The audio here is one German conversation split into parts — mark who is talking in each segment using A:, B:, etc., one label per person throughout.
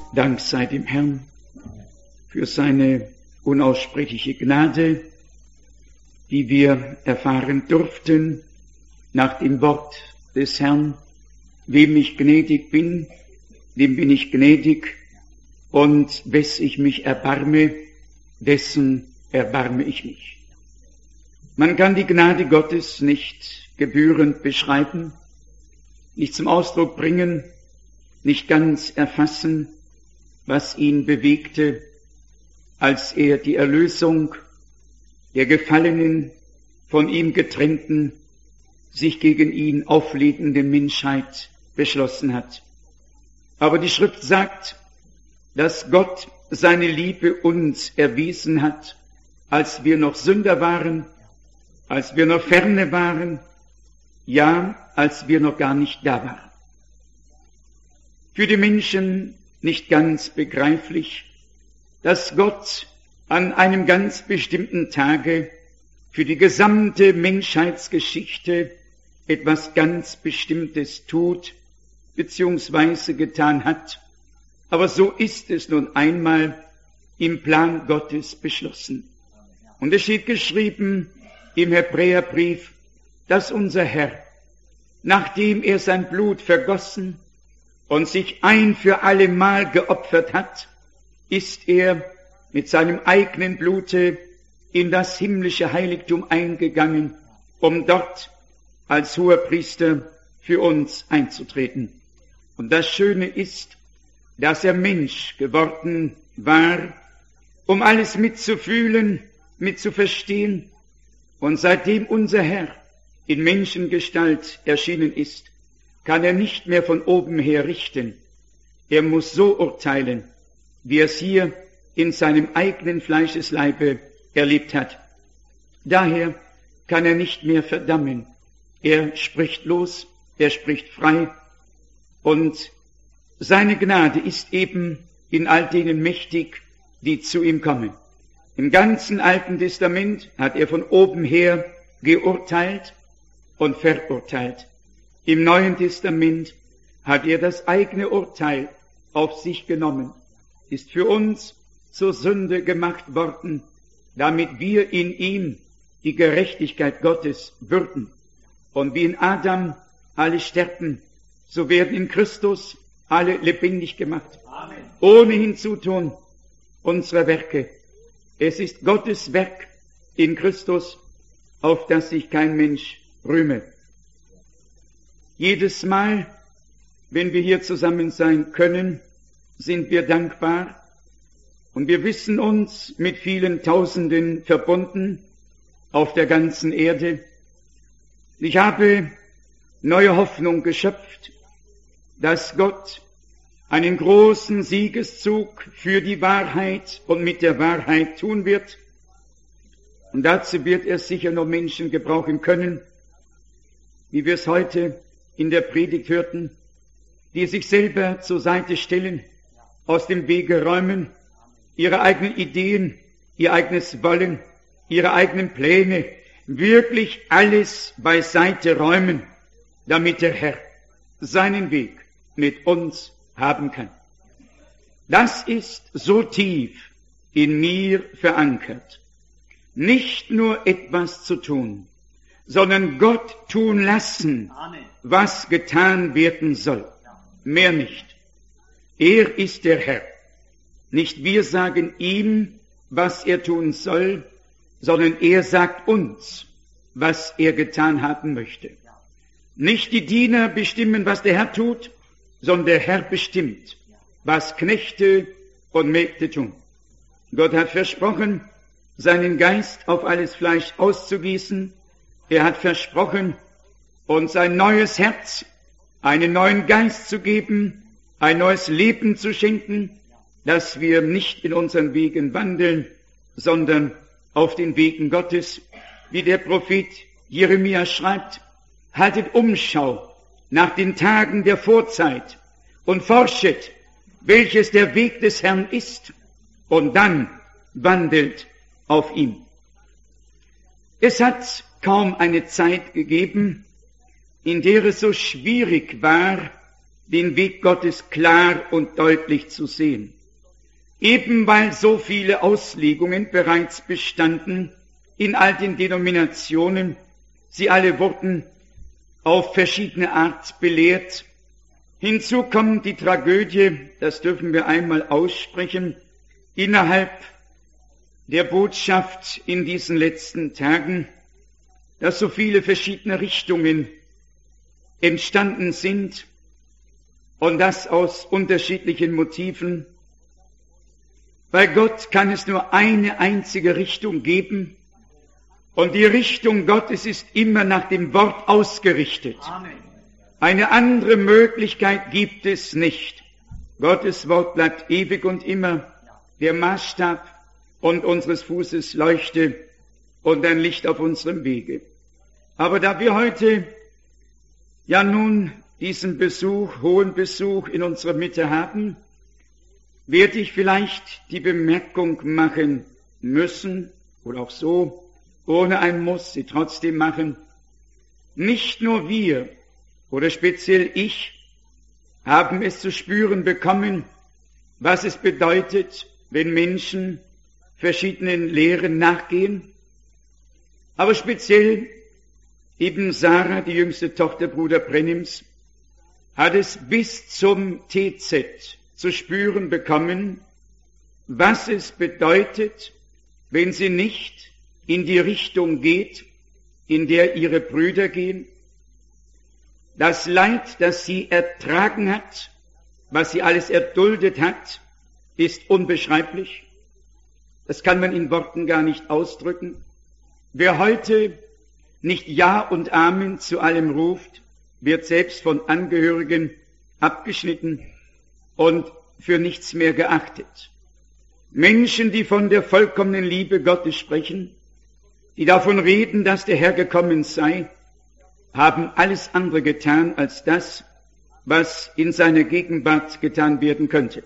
A: Dank sei dem Herrn für seine unaussprechliche Gnade, die wir erfahren durften nach dem Wort des Herrn: Wem ich gnädig bin, dem bin ich gnädig, und wes ich mich erbarme, dessen erbarme ich mich. Man kann die Gnade Gottes nicht gebührend beschreiben, nicht zum Ausdruck bringen, nicht ganz erfassen, was ihn bewegte, als er die Erlösung der gefallenen, von ihm getrennten, sich gegen ihn auflehnenden Menschheit beschlossen hat. Aber die Schrift sagt, dass Gott seine Liebe uns erwiesen hat, als wir noch Sünder waren, als wir noch ferne waren, ja, als wir noch gar nicht da waren. Für die Menschen nicht ganz begreiflich, dass Gott an einem ganz bestimmten Tage für die gesamte Menschheitsgeschichte etwas ganz Bestimmtes tut, beziehungsweise getan hat. Aber so ist es nun einmal im Plan Gottes beschlossen. Und es steht geschrieben im Hebräerbrief, dass unser Herr, nachdem er sein Blut vergossen und sich ein für alle Mal geopfert hat, ist er mit seinem eigenen Blute in das himmlische Heiligtum eingegangen, um dort als Hoherpriester für uns einzutreten. Und das Schöne ist, dass er Mensch geworden war, um alles mitzufühlen, mitzuverstehen. Und seitdem unser Herr in Menschengestalt erschienen ist, kann er nicht mehr von oben her richten. Er muss so urteilen, wie er es hier in seinem eigenen Fleischesleibe erlebt hat. Daher kann er nicht mehr verdammen. Er spricht los, er spricht frei, und seine Gnade ist eben in all denen mächtig, die zu ihm kommen. Im ganzen Alten Testament hat er von oben her geurteilt und verurteilt. Im Neuen Testament hat er das eigene Urteil auf sich genommen, ist für uns zur Sünde gemacht worden, damit wir in ihm die Gerechtigkeit Gottes würden. Und wie in Adam alle sterben, so werden in Christus alle lebendig gemacht. Amen. Ohne Hinzutun unserer Werke. Es ist Gottes Werk in Christus, auf das sich kein Mensch rühme. Jedes Mal, wenn wir hier zusammen sein können, sind wir dankbar, und wir wissen uns mit vielen Tausenden verbunden auf der ganzen Erde. Ich habe neue Hoffnung geschöpft, dass Gott einen großen Siegeszug für die Wahrheit und mit der Wahrheit tun wird. Und dazu wird er sicher noch Menschen gebrauchen können, wie wir es heute in der Predigt hörten, die sich selber zur Seite stellen, aus dem Wege räumen, ihre eigenen Ideen, ihr eigenes Wollen, ihre eigenen Pläne, wirklich alles beiseite räumen, damit der Herr seinen Weg mit uns haben kann. Das ist so tief in mir verankert, nicht nur etwas zu tun, sondern Gott tun lassen, was getan werden soll. Mehr nicht. Er ist der Herr. Nicht wir sagen ihm, was er tun soll, sondern er sagt uns, was er getan haben möchte. Nicht die Diener bestimmen, was der Herr tut, sondern der Herr bestimmt, was Knechte und Mägde tun. Gott hat versprochen, seinen Geist auf alles Fleisch auszugießen. Er hat versprochen, uns ein neues Herz, einen neuen Geist zu geben, ein neues Leben zu schenken, dass wir nicht in unseren Wegen wandeln, sondern auf den Wegen Gottes, wie der Prophet Jeremia schreibt: Haltet Umschau nach den Tagen der Vorzeit und forschet, welches der Weg des Herrn ist, und dann wandelt auf ihm. Es hat kaum eine Zeit gegeben, in der es so schwierig war, den Weg Gottes klar und deutlich zu sehen. Eben weil so viele Auslegungen bereits bestanden in all den Denominationen, sie alle wurden auf verschiedene Art belehrt. Hinzu kommt die Tragödie, das dürfen wir einmal aussprechen, innerhalb der Botschaft in diesen letzten Tagen, dass so viele verschiedene Richtungen entstanden sind und das aus unterschiedlichen Motiven. Bei Gott kann es nur eine einzige Richtung geben und die Richtung Gottes ist immer nach dem Wort ausgerichtet. Amen. Eine andere Möglichkeit gibt es nicht. Gottes Wort bleibt ewig und immer der Maßstab und unseres Fußes Leuchte und ein Licht auf unserem Wege. Aber da wir heute ja nun diesen hohen Besuch in unserer Mitte haben, werde ich vielleicht die Bemerkung machen müssen, oder auch so, ohne ein Muss, sie trotzdem machen. Nicht nur wir, oder speziell ich, haben es zu spüren bekommen, was es bedeutet, wenn Menschen verschiedenen Lehren nachgehen. Aber speziell eben Sarah, die jüngste Tochter Bruder Brennims, hat es bis zum TZ zu spüren bekommen, was es bedeutet, wenn sie nicht in die Richtung geht, in der ihre Brüder gehen. Das Leid, das sie ertragen hat, was sie alles erduldet hat, ist unbeschreiblich. Das kann man in Worten gar nicht ausdrücken. Wer heute nicht Ja und Amen zu allem ruft, wird selbst von Angehörigen abgeschnitten und für nichts mehr geachtet. Menschen, die von der vollkommenen Liebe Gottes sprechen, die davon reden, dass der Herr gekommen sei, haben alles andere getan als das, was in seiner Gegenwart getan werden könnte.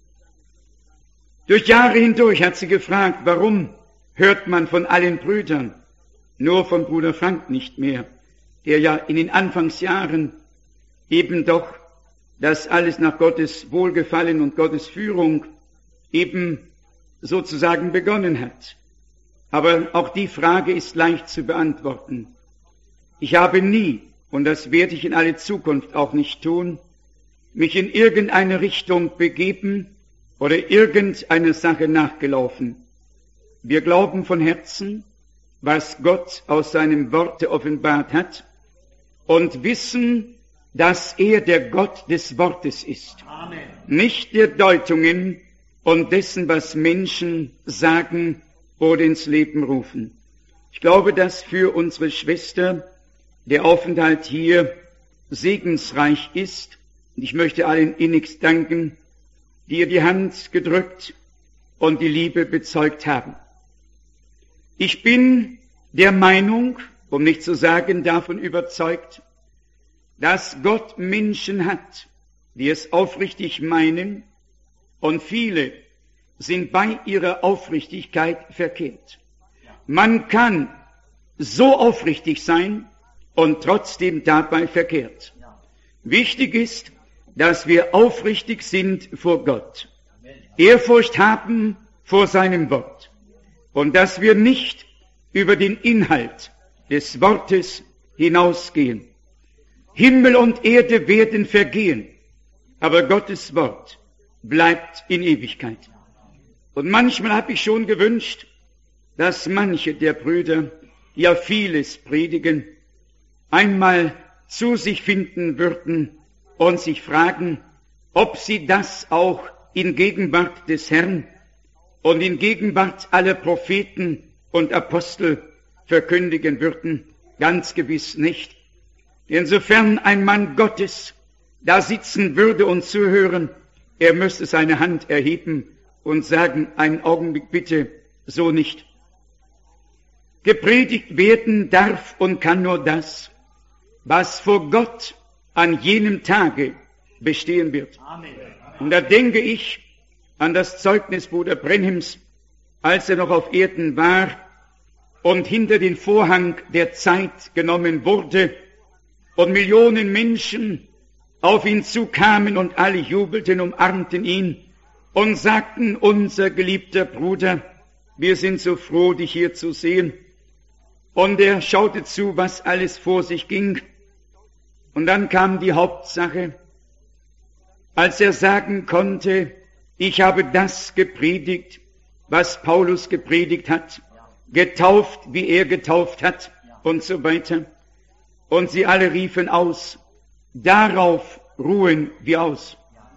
A: Durch Jahre hindurch hat sie gefragt, warum hört man von allen Brüdern, nur von Bruder Frank nicht mehr, der ja in den Anfangsjahren eben doch das alles nach Gottes Wohlgefallen und Gottes Führung eben sozusagen begonnen hat. Aber auch die Frage ist leicht zu beantworten. Ich habe nie, und das werde ich in alle Zukunft auch nicht tun, mich in irgendeine Richtung begeben oder irgendeiner Sache nachgelaufen. Wir glauben von Herzen, was Gott aus seinem Worte offenbart hat und wissen, dass er der Gott des Wortes ist. Amen. Nicht der Deutungen und dessen, was Menschen sagen oder ins Leben rufen. Ich glaube, dass für unsere Schwester der Aufenthalt hier segensreich ist. Und ich möchte allen innigst danken, die ihr die Hand gedrückt und die Liebe bezeugt haben. Ich bin der Meinung, um nicht zu sagen davon überzeugt, dass Gott Menschen hat, die es aufrichtig meinen, und viele sind bei ihrer Aufrichtigkeit verkehrt. Man kann so aufrichtig sein und trotzdem dabei verkehrt. Wichtig ist, dass wir aufrichtig sind vor Gott, Ehrfurcht haben vor seinem Wort und dass wir nicht über den Inhalt des Wortes hinausgehen. Himmel und Erde werden vergehen, aber Gottes Wort bleibt in Ewigkeit. Und manchmal habe ich schon gewünscht, dass manche der Brüder, die ja vieles predigen, einmal zu sich finden würden und sich fragen, ob sie das auch in Gegenwart des Herrn und in Gegenwart aller Propheten und Apostel verkündigen würden. Ganz gewiss nicht. Insofern ein Mann Gottes da sitzen würde und zuhören, er müsste seine Hand erheben und sagen, einen Augenblick bitte, so nicht. Gepredigt werden darf und kann nur das, was vor Gott an jenem Tage bestehen wird. Amen. Und da denke ich an das Zeugnis Bruder Brenhims, als er noch auf Erden war und hinter den Vorhang der Zeit genommen wurde und Millionen Menschen auf ihn zukamen und alle jubelten, umarmten ihn und sagten, unser geliebter Bruder, wir sind so froh, dich hier zu sehen. Und er schaute zu, was alles vor sich ging. Und dann kam die Hauptsache, als er sagen konnte, ich habe das gepredigt, was Paulus gepredigt hat, getauft, wie er getauft hat und so weiter. Und sie alle riefen aus, darauf ruhen wir aus.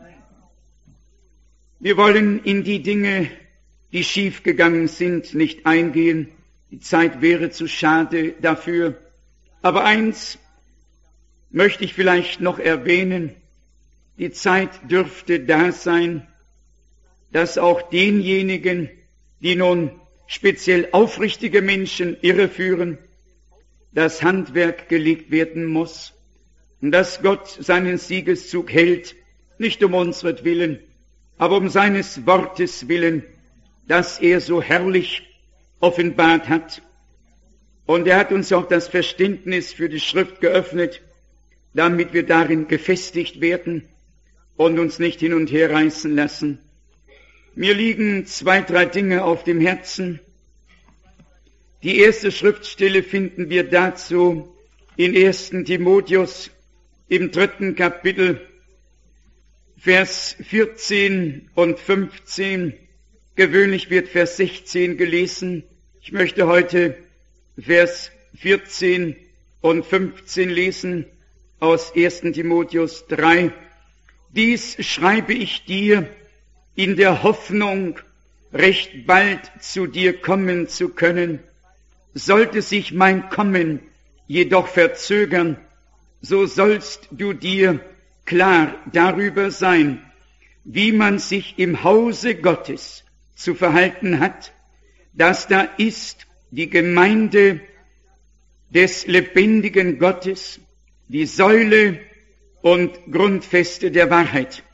A: Wir wollen in die Dinge, die schiefgegangen sind, nicht eingehen. Die Zeit wäre zu schade dafür. Aber eins möchte ich vielleicht noch erwähnen. Die Zeit dürfte da sein, dass auch denjenigen, die nun speziell aufrichtige Menschen irreführen, das Handwerk gelegt werden muss und dass Gott seinen Siegeszug hält, nicht um unsretwillen, aber um seines Wortes willen, das er so herrlich offenbart hat. Und er hat uns auch das Verständnis für die Schrift geöffnet, damit wir darin gefestigt werden und uns nicht hin und her reißen lassen. Mir liegen 2, 3 Dinge auf dem Herzen. Die erste Schriftstelle finden wir dazu in 1. Timotheus im 3. Kapitel, Vers 14 und 15. Gewöhnlich wird Vers 16 gelesen. Ich möchte heute Vers 14 und 15 lesen aus 1. Timotheus 3. Dies schreibe ich dir in der Hoffnung, recht bald zu dir kommen zu können. Sollte sich mein Kommen jedoch verzögern, so sollst du dir klar darüber sein, wie man sich im Hause Gottes zu verhalten hat, dass da ist die Gemeinde des lebendigen Gottes, die Säule und Grundfeste der Wahrheit.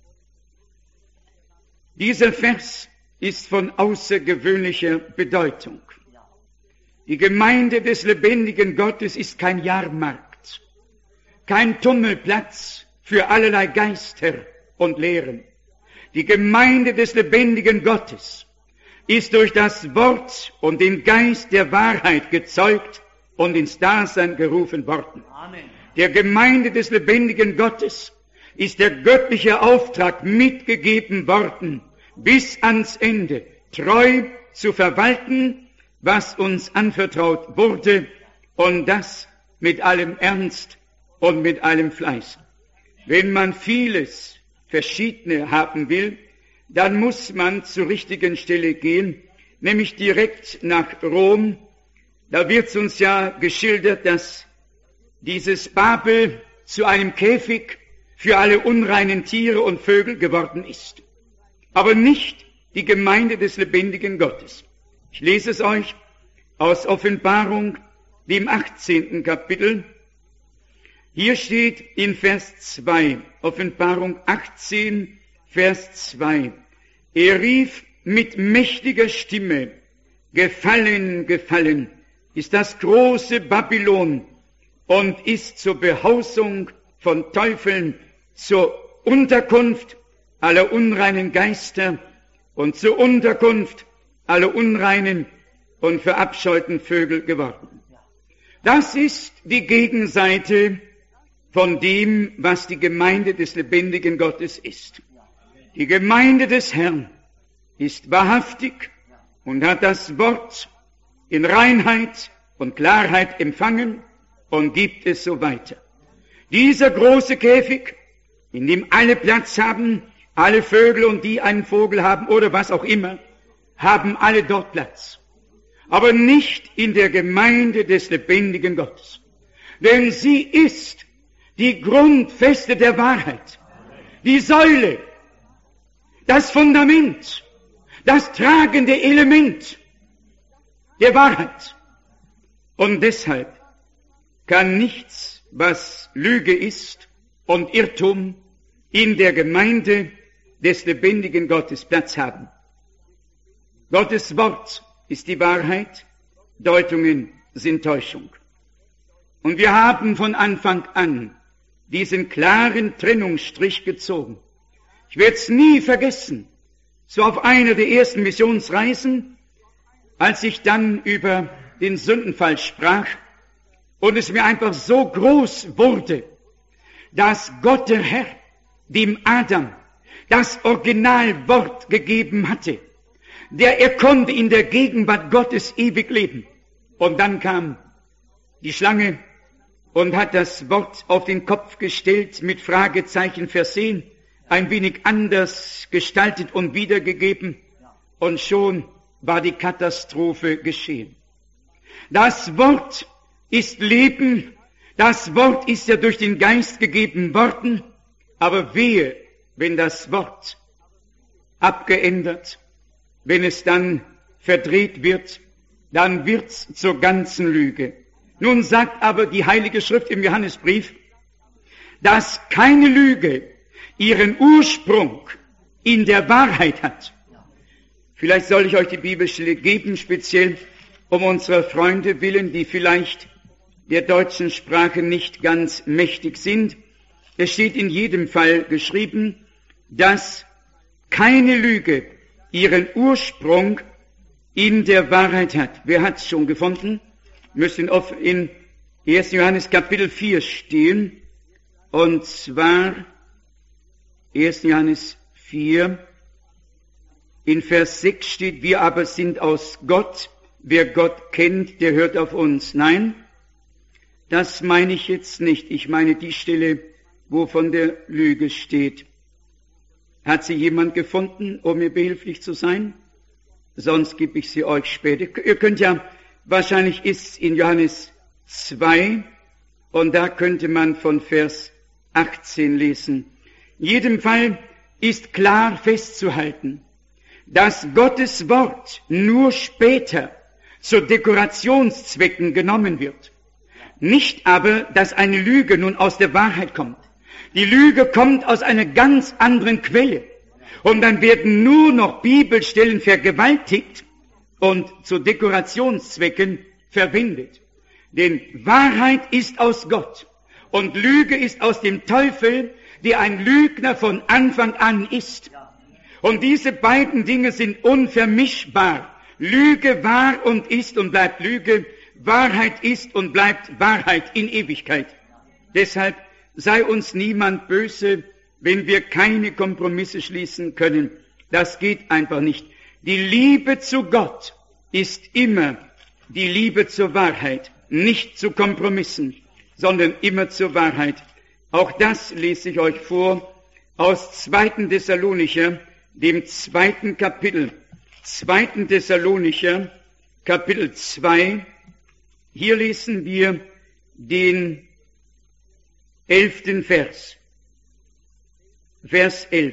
A: Dieser Vers ist von außergewöhnlicher Bedeutung. Die Gemeinde des lebendigen Gottes ist kein Jahrmarkt, kein Tummelplatz für allerlei Geister und Lehren. Die Gemeinde des lebendigen Gottes ist durch das Wort und den Geist der Wahrheit gezeugt und ins Dasein gerufen worden. Amen. Der Gemeinde des lebendigen Gottes ist der göttliche Auftrag mitgegeben worden, bis ans Ende treu zu verwalten, was uns anvertraut wurde, und das mit allem Ernst und mit allem Fleiß. Wenn man vieles Verschiedene haben will, dann muss man zur richtigen Stelle gehen, nämlich direkt nach Rom. Da wird uns ja geschildert, dass dieses Babel zu einem Käfig für alle unreinen Tiere und Vögel geworden ist. Aber nicht die Gemeinde des lebendigen Gottes. Ich lese es euch aus Offenbarung, dem 18. Kapitel. Hier steht in Vers 2, Offenbarung 18, Vers 2. Er rief mit mächtiger Stimme, gefallen, gefallen ist das große Babylon und ist zur Behausung von Teufeln, zur Unterkunft aller unreinen Geister und zur Unterkunft aller unreinen und verabscheuten Vögel geworden. Das ist die Gegenseite von dem, was die Gemeinde des lebendigen Gottes ist. Die Gemeinde des Herrn ist wahrhaftig und hat das Wort in Reinheit und Klarheit empfangen und gibt es so weiter. Dieser große Käfig, in dem alle Platz haben, alle Vögel und die einen Vogel haben oder was auch immer, haben alle dort Platz. Aber nicht in der Gemeinde des lebendigen Gottes. Denn sie ist die Grundfeste der Wahrheit, die Säule, das Fundament, das tragende Element der Wahrheit. Und deshalb kann nichts, was Lüge ist und Irrtum, in der Gemeinde des lebendigen Gottes Platz haben. Gottes Wort ist die Wahrheit, Deutungen sind Täuschung. Und wir haben von Anfang an diesen klaren Trennungsstrich gezogen. Ich werde es nie vergessen. So auf einer der ersten Missionsreisen, als ich dann über den Sündenfall sprach und es mir einfach so groß wurde, dass Gott der Herr dem Adam das Originalwort gegeben hatte, er konnte in der Gegenwart Gottes ewig leben. Und dann kam die Schlange und hat das Wort auf den Kopf gestellt, mit Fragezeichen versehen, ein wenig anders gestaltet und wiedergegeben, und schon war die Katastrophe geschehen. Das Wort ist Leben, das Wort ist ja durch den Geist gegeben worden, aber wehe, wenn das Wort abgeändert, wenn es dann verdreht wird, dann wird's zur ganzen Lüge. Nun sagt aber die Heilige Schrift im Johannesbrief, dass keine Lüge ihren Ursprung in der Wahrheit hat. Vielleicht soll ich euch die Bibelstelle geben, speziell um unserer Freunde willen, die vielleicht der deutschen Sprache nicht ganz mächtig sind. Es steht in jedem Fall geschrieben, dass keine Lüge ihren Ursprung in der Wahrheit hat. Wer hat es schon gefunden? Müssen in 1. Johannes Kapitel 4 stehen, und zwar 1. Johannes 4, in Vers 6 steht, wir aber sind aus Gott, wer Gott kennt, der hört auf uns. Nein, das meine ich jetzt nicht. Ich meine die Stelle, wo von der Lüge steht. Hat sie jemand gefunden, um mir behilflich zu sein? Sonst gebe ich sie euch später. Ihr könnt ja, wahrscheinlich ist es in Johannes 2, und da könnte man von Vers 18 lesen. In jedem Fall ist klar festzuhalten, dass Gottes Wort nur später zu Dekorationszwecken genommen wird. Nicht aber, dass eine Lüge nun aus der Wahrheit kommt. Die Lüge kommt aus einer ganz anderen Quelle. Und dann werden nur noch Bibelstellen vergewaltigt und zu Dekorationszwecken verwendet. Denn Wahrheit ist aus Gott und Lüge ist aus dem Teufel, der ein Lügner von Anfang an ist. Und diese beiden Dinge sind unvermischbar. Lüge war und ist und bleibt Lüge. Wahrheit ist und bleibt Wahrheit in Ewigkeit. Deshalb sei uns niemand böse, wenn wir keine Kompromisse schließen können. Das geht einfach nicht. Die Liebe zu Gott ist immer die Liebe zur Wahrheit, nicht zu Kompromissen, sondern immer zur Wahrheit. Auch das lese ich euch vor aus 2. Thessalonicher, dem 2. Kapitel. 2. Thessalonicher, Kapitel 2. Hier lesen wir den 11. Vers. Vers 11.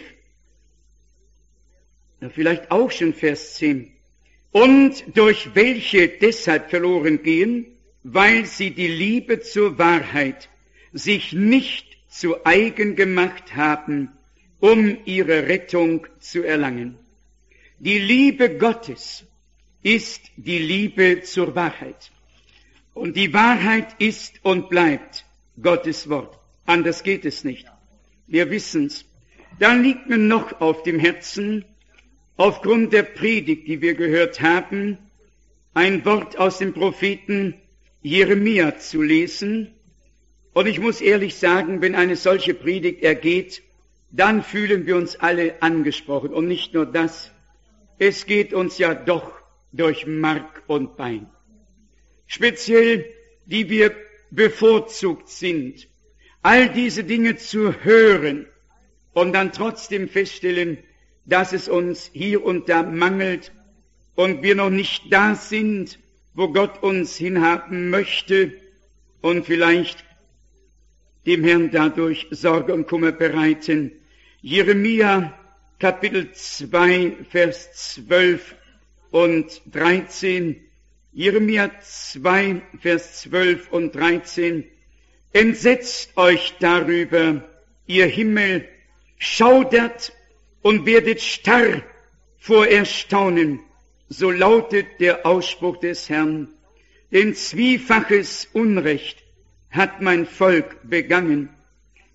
A: Ja, vielleicht auch schon Vers 10. Und durch welche deshalb verloren gehen, weil sie die Liebe zur Wahrheit sich nicht zu eigen gemacht haben, um ihre Rettung zu erlangen. Die Liebe Gottes ist die Liebe zur Wahrheit. Und die Wahrheit ist und bleibt Gottes Wort. Anders geht es nicht. Wir wissen's. Dann liegt mir noch auf dem Herzen, aufgrund der Predigt, die wir gehört haben, ein Wort aus dem Propheten Jeremia zu lesen. Und ich muss ehrlich sagen, wenn eine solche Predigt ergeht, dann fühlen wir uns alle angesprochen. Und nicht nur das, es geht uns ja doch durch Mark und Bein. Speziell, die wir bevorzugt sind, all diese Dinge zu hören und dann trotzdem feststellen, dass es uns hier und da mangelt und wir noch nicht da sind, wo Gott uns hinhaben möchte und vielleicht dem Herrn dadurch Sorge und Kummer bereiten. Jeremia Kapitel 2, Vers 12 und 13. Jeremia 2, Vers 12 und 13. Entsetzt euch darüber, ihr Himmel, schaudert und werdet starr vor Erstaunen. So lautet der Ausspruch des Herrn. Denn zwiefaches Unrecht hat mein Volk begangen.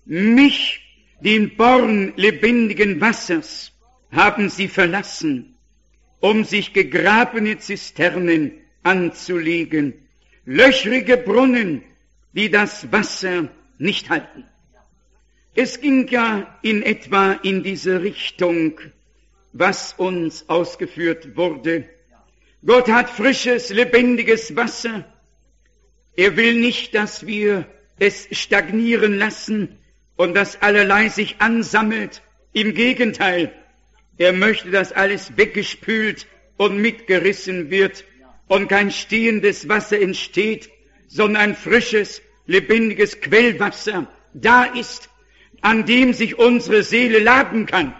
A: Mich, den Born lebendigen Wassers, haben sie verlassen, um sich gegrabene Zisternen anzulegen, löchrige Brunnen, die das Wasser nicht halten. Es ging ja in etwa in diese Richtung, was uns ausgeführt wurde. Gott hat frisches, lebendiges Wasser. Er will nicht, dass wir es stagnieren lassen und dass allerlei sich ansammelt. Im Gegenteil, er möchte, dass alles weggespült und mitgerissen wird und kein stehendes Wasser entsteht, sondern ein frisches, lebendiges Quellwasser da ist, an dem sich unsere Seele laben kann.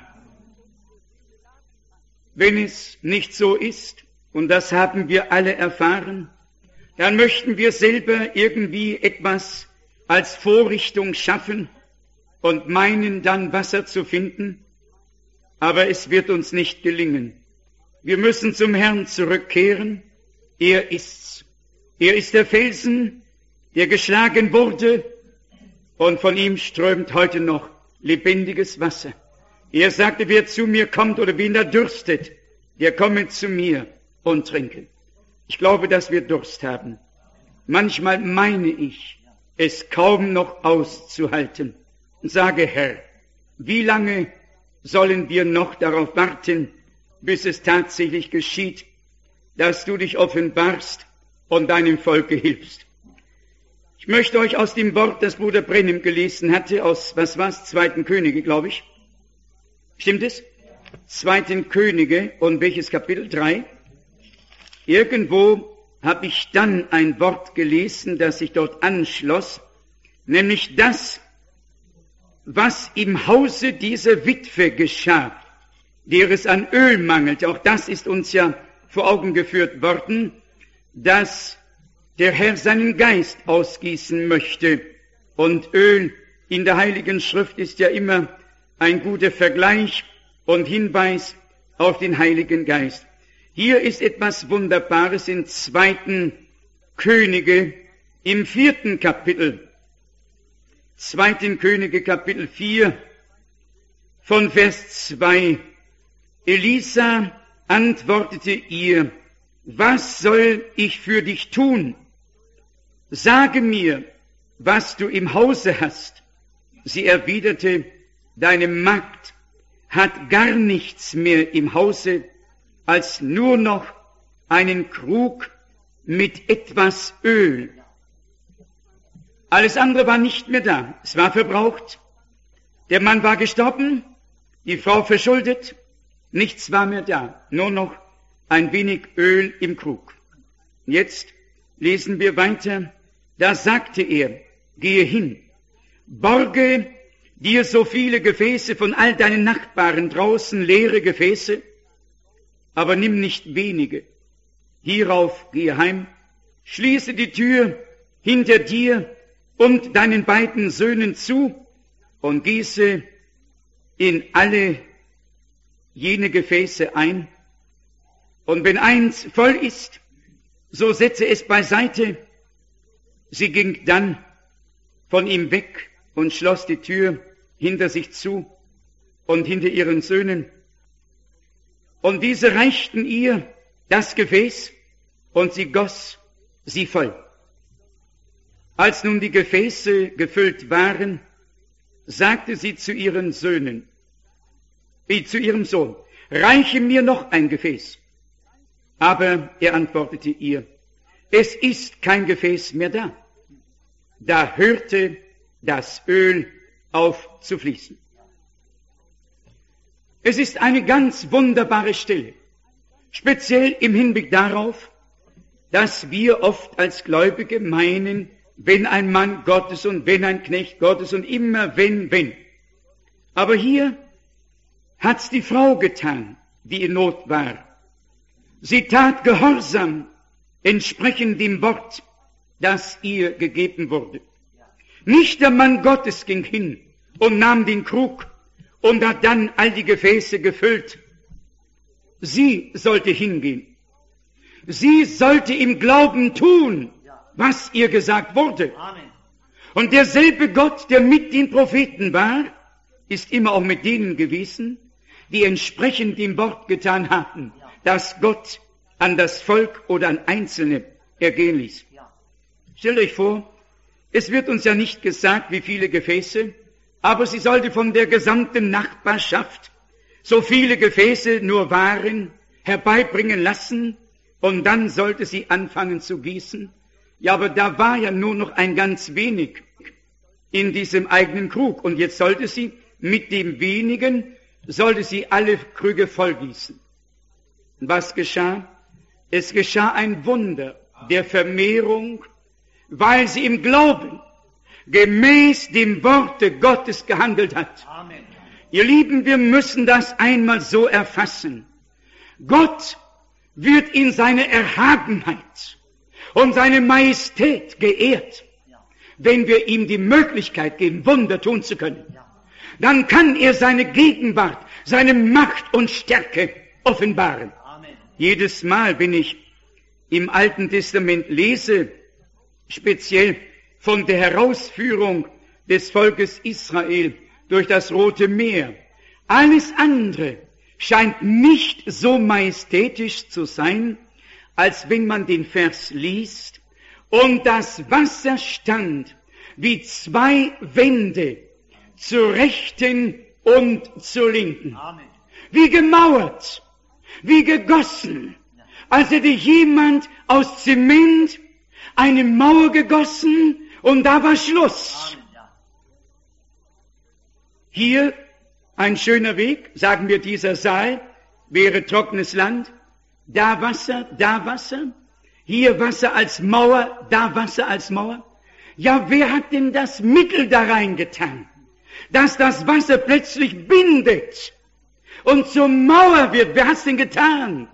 A: Wenn es nicht so ist, und das haben wir alle erfahren, dann möchten wir selber irgendwie etwas als Vorrichtung schaffen und meinen dann Wasser zu finden, aber es wird uns nicht gelingen. Wir müssen zum Herrn zurückkehren. Er ist's. Er ist der Felsen, der geschlagen wurde, und von ihm strömt heute noch lebendiges Wasser. Er sagte, wer zu mir kommt oder wen da dürstet, der komme zu mir und trinke. Ich glaube, dass wir Durst haben. Manchmal meine ich, es kaum noch auszuhalten und sage, Herr, wie lange sollen wir noch darauf warten, bis es tatsächlich geschieht, dass du dich offenbarst und deinem Volke hilfst? Ich möchte euch aus dem Wort, das Bruder Brennim gelesen hatte, aus, 2. Könige, glaube ich. Stimmt es? 2. Könige, und welches Kapitel? 3. Irgendwo habe ich dann ein Wort gelesen, das sich dort anschloss, nämlich das, was im Hause dieser Witwe geschah, der es an Öl mangelte. Auch das ist uns ja vor Augen geführt worden, dass der Herr seinen Geist ausgießen möchte. Und Öl in der Heiligen Schrift ist ja immer ein guter Vergleich und Hinweis auf den Heiligen Geist. Hier ist etwas Wunderbares in 2. Könige im 4. Kapitel. 2. Könige Kapitel 4 von Vers 2. Elisa antwortete ihr, was soll ich für dich tun? Sage mir, was du im Hause hast. Sie erwiderte, deine Magd hat gar nichts mehr im Hause, als nur noch einen Krug mit etwas Öl. Alles andere war nicht mehr da. Es war verbraucht. Der Mann war gestorben, die Frau verschuldet. Nichts war mehr da, nur noch ein wenig Öl im Krug. Jetzt lesen wir weiter. Da sagte er, gehe hin, borge dir so viele Gefäße von all deinen Nachbarn draußen, leere Gefäße, aber nimm nicht wenige. Hierauf gehe heim, schließe die Tür hinter dir und deinen beiden Söhnen zu und gieße in alle jene Gefäße ein. Und wenn eins voll ist, so setze es beiseite. Sie ging dann von ihm weg und schloss die Tür hinter sich zu und hinter ihren Söhnen. Und diese reichten ihr das Gefäß und sie goss sie voll. Als nun die Gefäße gefüllt waren, sagte sie zu ihren Söhnen, zu ihrem Sohn, reiche mir noch ein Gefäß. Aber er antwortete ihr, es ist kein Gefäß mehr da. Da hörte das Öl auf zu fließen. Es ist eine ganz wunderbare Stelle, speziell im Hinblick darauf, dass wir oft als Gläubige meinen, wenn ein Mann Gottes und wenn ein Knecht Gottes und immer wenn. Aber hier hat's die Frau getan, die in Not war. Sie tat Gehorsam entsprechend dem Wort, das ihr gegeben wurde. Nicht der Mann Gottes ging hin und nahm den Krug und hat dann all die Gefäße gefüllt. Sie sollte hingehen. Sie sollte im Glauben tun, was ihr gesagt wurde. Und derselbe Gott, der mit den Propheten war, ist immer auch mit denen gewesen, die entsprechend dem Wort getan haben, das Gott an das Volk oder an Einzelne ergehen ließ. Stellt euch vor, es wird uns ja nicht gesagt, wie viele Gefäße, aber sie sollte von der gesamten Nachbarschaft so viele Gefäße nur waren, herbeibringen lassen, und dann sollte sie anfangen zu gießen. Ja, aber da war ja nur noch ein ganz wenig in diesem eigenen Krug, und jetzt sollte sie mit dem wenigen, sollte sie alle Krüge vollgießen. Was geschah? Es geschah ein Wunder der Vermehrung, weil sie im Glauben gemäß dem Worte Gottes gehandelt hat. Amen. Ihr Lieben, wir müssen das einmal so erfassen. Gott wird in seiner Erhabenheit und seine Majestät geehrt, wenn wir ihm die Möglichkeit geben, Wunder tun zu können. Dann kann er seine Gegenwart, seine Macht und Stärke offenbaren. Amen. Jedes Mal, wenn ich im Alten Testament lese, speziell von der Herausführung des Volkes Israel durch das Rote Meer, alles andere scheint nicht so majestätisch zu sein, als wenn man den Vers liest und das Wasser stand wie zwei Wände zur Rechten und zur Linken. Amen. Wie gemauert, wie gegossen, als hätte jemand aus Zement eine Mauer gegossen und da war Schluss. Hier ein schöner Weg, sagen wir, dieser Saal wäre trockenes Land, da Wasser, hier Wasser als Mauer, da Wasser als Mauer. Ja, wer hat denn das Mittel da reingetan, dass das Wasser plötzlich bindet und zur Mauer wird? Wer hat's denn getan?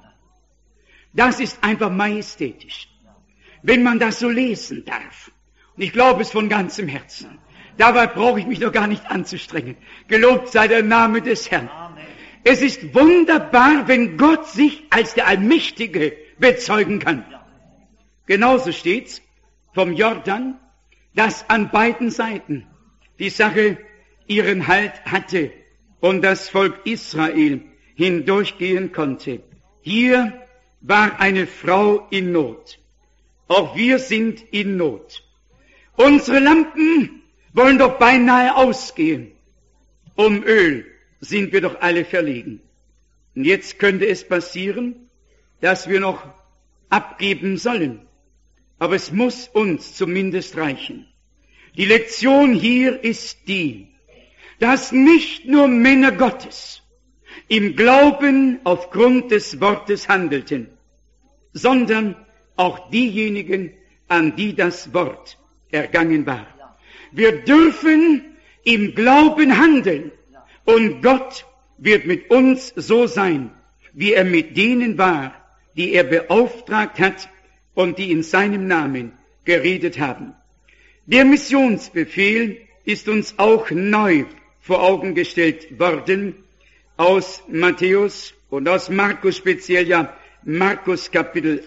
A: Das ist einfach majestätisch, wenn man das so lesen darf. Und ich glaube es von ganzem Herzen. Dabei brauche ich mich noch gar nicht anzustrengen. Gelobt sei der Name des Herrn. Amen. Es ist wunderbar, wenn Gott sich als der Allmächtige bezeugen kann. Genauso steht's vom Jordan, dass an beiden Seiten die Sache ihren Halt hatte und das Volk Israel hindurchgehen konnte. Hier war eine Frau in Not. Auch wir sind in Not. Unsere Lampen wollen doch beinahe ausgehen. Um Öl sind wir doch alle verlegen. Und jetzt könnte es passieren, dass wir noch abgeben sollen. Aber es muss uns zumindest reichen. Die Lektion hier ist die, dass nicht nur Männer Gottes im Glauben aufgrund des Wortes handelten, sondern auch diejenigen, an die das Wort ergangen war. Wir dürfen im Glauben handeln und Gott wird mit uns so sein, wie er mit denen war, die er beauftragt hat und die in seinem Namen geredet haben. Der Missionsbefehl ist uns auch neu vor Augen gestellt worden aus Matthäus und aus Markus, speziell ja Markus Kapitel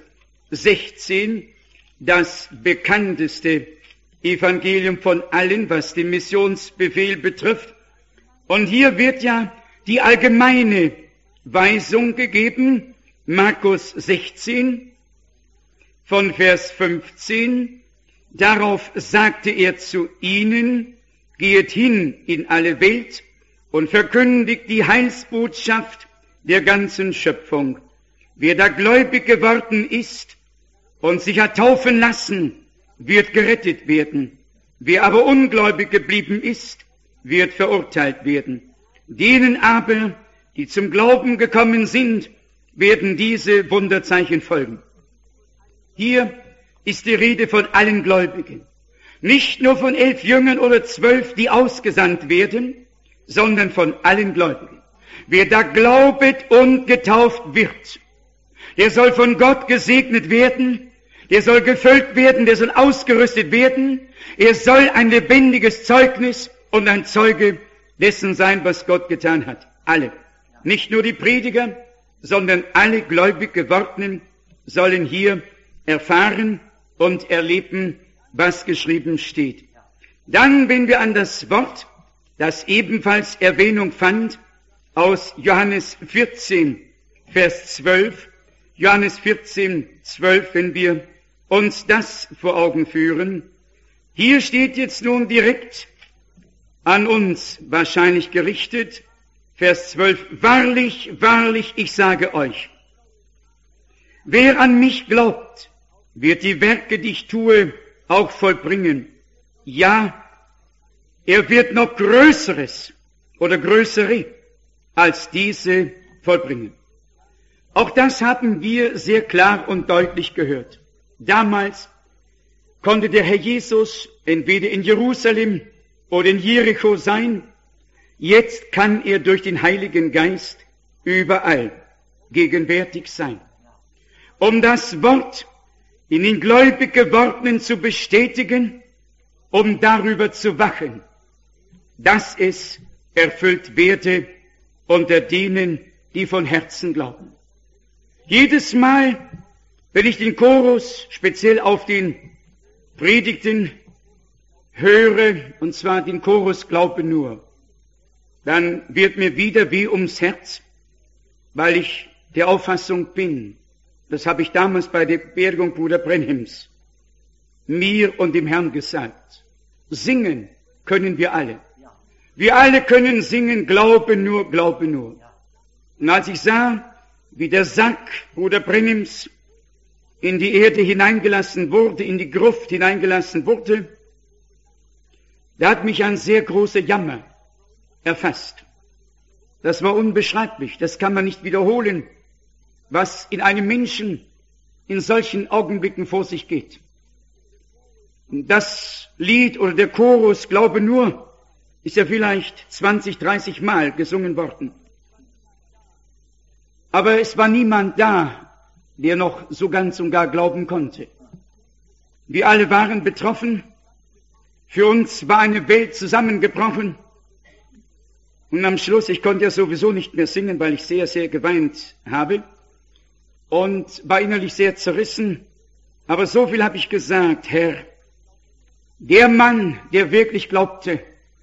A: 16, das bekannteste Evangelium von allen, was den Missionsbefehl betrifft. Und hier wird ja die allgemeine Weisung gegeben, Markus 16, von Vers 15. Darauf sagte er zu ihnen, geht hin in alle Welt und verkündigt die Heilsbotschaft der ganzen Schöpfung. Wer da gläubig geworden ist und sich hat taufen lassen, wird gerettet werden. Wer aber ungläubig geblieben ist, wird verurteilt werden. Denen aber, die zum Glauben gekommen sind, werden diese Wunderzeichen folgen. Hier ist die Rede von allen Gläubigen. Nicht nur von 11 Jüngern oder 12, die ausgesandt werden, sondern von allen Gläubigen. Wer da glaubet und getauft wird, der soll von Gott gesegnet werden, der soll gefüllt werden, der soll ausgerüstet werden, er soll ein lebendiges Zeugnis und ein Zeuge dessen sein, was Gott getan hat. Alle. Nicht nur die Prediger, sondern alle gläubig Gewordenen sollen hier erfahren und erleben, was geschrieben steht. Dann, wenn wir an das Wort, das ebenfalls Erwähnung fand, aus Johannes 14, Vers 12, Johannes 14, 12, wenn wir uns das vor Augen führen, hier steht jetzt nun direkt an uns wahrscheinlich gerichtet, Vers 12, wahrlich, wahrlich, ich sage euch, wer an mich glaubt, wird die Werke, die ich tue, auch vollbringen. Ja, er wird noch Größeres oder Größere als diese vollbringen. Auch das haben wir sehr klar und deutlich gehört. Damals konnte der Herr Jesus entweder in Jerusalem oder in Jericho sein. Jetzt kann er durch den Heiligen Geist überall gegenwärtig sein. Um das Wort in den gläubig Gewordenen zu bestätigen, um darüber zu wachen, dass es erfüllt werde unter denen, die von Herzen glauben. Jedes Mal, wenn ich den Chorus speziell auf den Predigten höre, und zwar den Chorus Glaube nur, dann wird mir wieder weh ums Herz, weil ich der Auffassung bin, das habe ich damals bei der Beerdigung Bruder Brenhims mir und dem Herrn gesagt, singen können wir alle. Wir alle können singen, Glaube nur, Glaube nur. Und als ich sah, wie der Sack Bruder Brenhims in die Erde hineingelassen wurde, in die Gruft hineingelassen wurde, da hat mich ein sehr großer Jammer erfasst. Das war unbeschreiblich, das kann man nicht wiederholen, was in einem Menschen in solchen Augenblicken vor sich geht. Das Lied oder der Chorus, Glaube nur, ist ja vielleicht 20, 30 Mal gesungen worden. Aber es war niemand da, der noch so ganz und gar glauben konnte. Wir alle waren betroffen. Für uns war eine Welt zusammengebrochen. Und am Schluss, ich konnte ja sowieso nicht mehr singen, weil ich sehr, sehr geweint habe und war innerlich sehr zerrissen. Aber so viel habe ich gesagt, Herr, der Mann, der wirklich glaubte,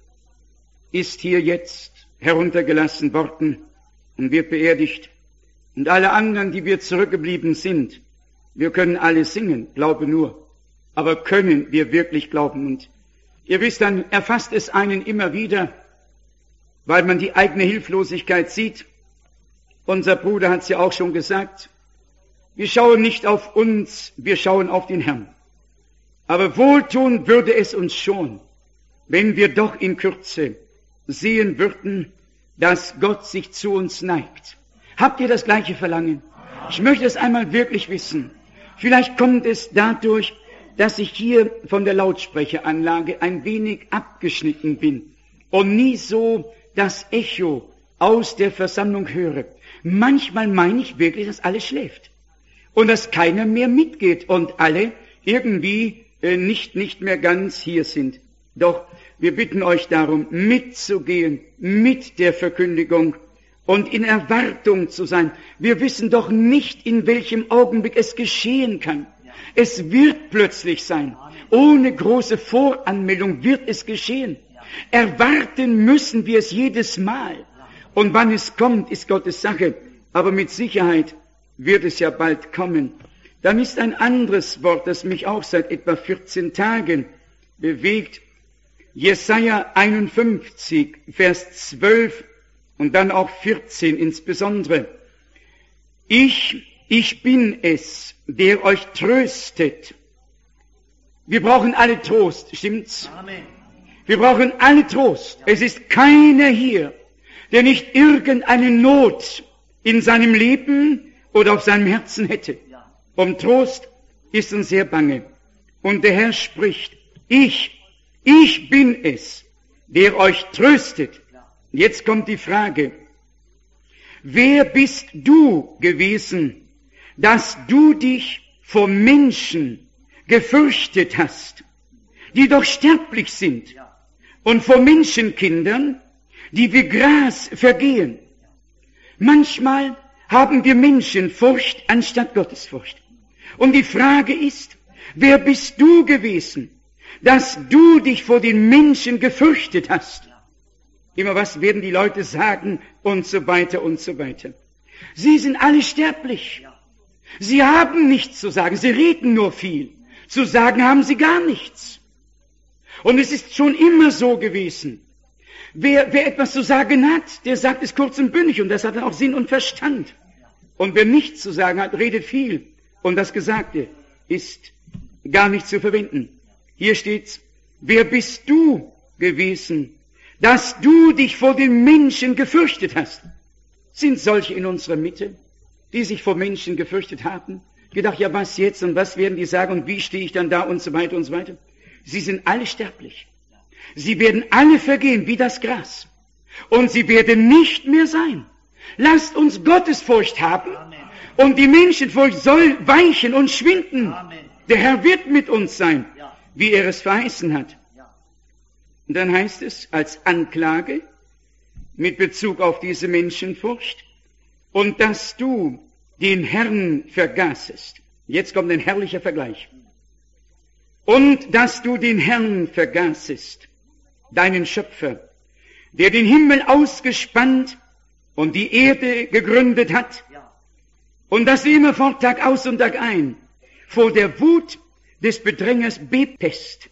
A: ist hier jetzt heruntergelassen worden und wird beerdigt. Und alle anderen, die wir zurückgeblieben sind, wir können alle singen, glaube nur. Aber können wir wirklich glauben? Und ihr wisst, dann erfasst es einen immer wieder, weil man die eigene Hilflosigkeit sieht. Unser Bruder hat es ja auch schon gesagt. Wir schauen nicht auf uns, wir schauen auf den Herrn. Aber wohltun würde es uns schon, wenn wir doch in Kürze sehen würden, dass Gott sich zu uns neigt. Habt ihr das gleiche Verlangen? Ich möchte es einmal wirklich wissen. Vielleicht kommt es dadurch, dass ich hier von der Lautsprecheranlage ein wenig abgeschnitten bin und nie so das Echo aus der Versammlung höre. Manchmal meine ich wirklich, dass alles schläft und dass keiner mehr mitgeht und alle irgendwie nicht mehr ganz hier sind. Doch wir bitten euch darum, mitzugehen mit der Verkündigung und in Erwartung zu sein. Wir wissen doch nicht, in welchem Augenblick es geschehen kann. Es wird plötzlich sein. Ohne große Voranmeldung wird es geschehen. Erwarten müssen wir es jedes Mal. Und wann es kommt, ist Gottes Sache. Aber mit Sicherheit wird es ja bald kommen. Dann ist ein anderes Wort, das mich auch seit etwa 14 Tagen bewegt. Jesaja 51, Vers 12 und dann auch 14 insbesondere. Ich bin es, der euch tröstet. Wir brauchen alle Trost, stimmt's? Amen. Wir brauchen alle Trost. Es ist keiner hier, der nicht irgendeine Not in seinem Leben oder auf seinem Herzen hätte. Um Trost ist uns sehr bange. Und der Herr spricht, ich bin es, der euch tröstet. Jetzt kommt die Frage, wer bist du gewesen, dass du dich vor Menschen gefürchtet hast, die doch sterblich sind, und vor Menschenkindern, die wie Gras vergehen? Manchmal haben wir Menschenfurcht anstatt Gottesfurcht. Und die Frage ist, wer bist du gewesen, dass du dich vor den Menschen gefürchtet hast. Immer was werden die Leute sagen und so weiter und so weiter. Sie sind alle sterblich. Sie haben nichts zu sagen, sie reden nur viel. Zu sagen haben sie gar nichts. Und es ist schon immer so gewesen. Wer etwas zu sagen hat, der sagt es kurz und bündig und das hat dann auch Sinn und Verstand. Und wer nichts zu sagen hat, redet viel. Und das Gesagte ist gar nicht zu verwenden. Hier steht's, wer bist du gewesen, dass du dich vor den Menschen gefürchtet hast? Sind solche in unserer Mitte, die sich vor Menschen gefürchtet haben? Gedacht, ja was jetzt und was werden die sagen und wie stehe ich dann da und so weiter und so weiter. Sie sind alle sterblich. Sie werden alle vergehen wie das Gras. Und sie werden nicht mehr sein. Lasst uns Gottesfurcht haben. Amen. Und die Menschenfurcht soll weichen und schwinden. Amen. Der Herr wird mit uns sein, wie er es verheißen hat. Und dann heißt es als Anklage mit Bezug auf diese Menschenfurcht, und dass du den Herrn vergaßest. Jetzt kommt ein herrlicher Vergleich. Und dass du den Herrn vergaßest, deinen Schöpfer, der den Himmel ausgespannt und die Erde gegründet hat, und dass du immerfort Tag aus und Tag ein vor der Wut des Bedrängers bebtest.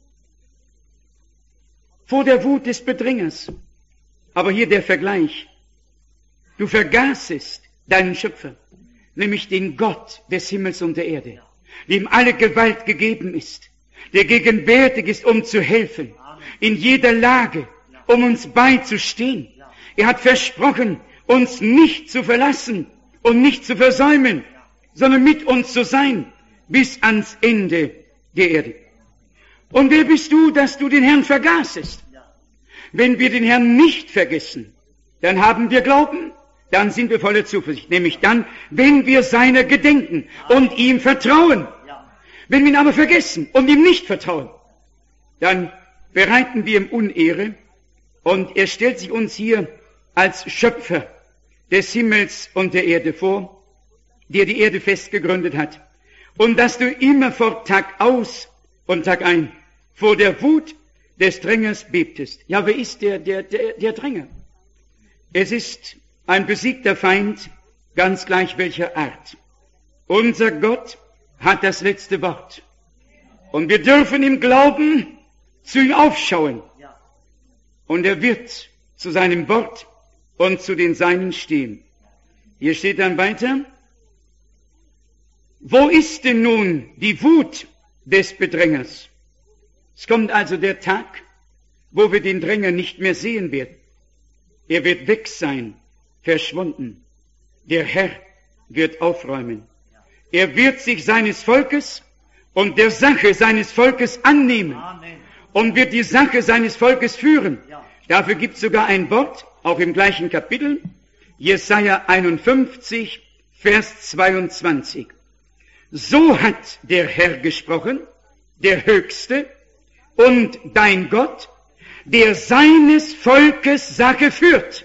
A: Vor der Wut des Bedrängers. Aber hier der Vergleich. Du vergaßest deinen Schöpfer, nämlich den Gott des Himmels und der Erde, dem alle Gewalt gegeben ist, der gegenwärtig ist, um zu helfen, in jeder Lage, um uns beizustehen. Er hat versprochen, uns nicht zu verlassen und nicht zu versäumen, sondern mit uns zu sein, bis ans Ende der Erde. Und wer bist du, dass du den Herrn vergaßest? Wenn wir den Herrn nicht vergessen, dann haben wir Glauben, dann sind wir voller Zuversicht. Nämlich dann, wenn wir seiner gedenken und ihm vertrauen. Wenn wir ihn aber vergessen und ihm nicht vertrauen, dann bereiten wir ihm Unehre und er stellt sich uns hier als Schöpfer des Himmels und der Erde vor, der die Erde fest gegründet hat. Und dass du immerfort Tag aus und Tag ein vor der Wut des Drängers bebtest. Ja, wer ist der Dränger? Es ist ein besiegter Feind, ganz gleich welcher Art. Unser Gott hat das letzte Wort. Und wir dürfen im Glauben zu ihm aufschauen. Und er wird zu seinem Wort und zu den Seinen stehen. Hier steht dann weiter, wo ist denn nun die Wut des Bedrängers? Es kommt also der Tag, wo wir den Dränger nicht mehr sehen werden. Er wird weg sein, verschwunden. Der Herr wird aufräumen. Er wird sich seines Volkes und der Sache seines Volkes annehmen. Amen. Und wird die Sache seines Volkes führen. Ja. Dafür gibt es sogar ein Wort, auch im gleichen Kapitel, Jesaja 51, Vers 22. So hat der Herr gesprochen, der Höchste und dein Gott, der seines Volkes Sache führt.